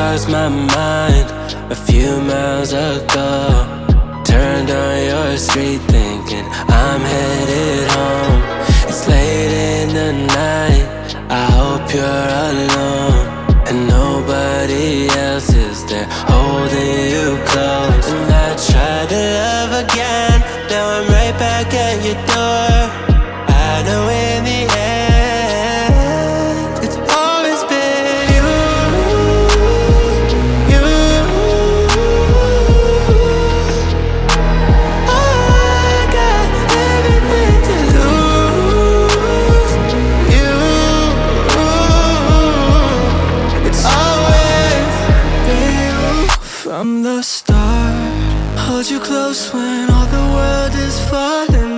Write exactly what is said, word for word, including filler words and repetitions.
crossed my mind a few miles ago. Turned on your street thinking I'm headed home. It's late in the night, I hope you're alone, and nobody else is there holding you close. And I tried to love again, now I'm right back at your door. I know in the end it's always been you, you. Oh, I got everything to lose. You, it's always been you from the start. Hold you close when all the world is falling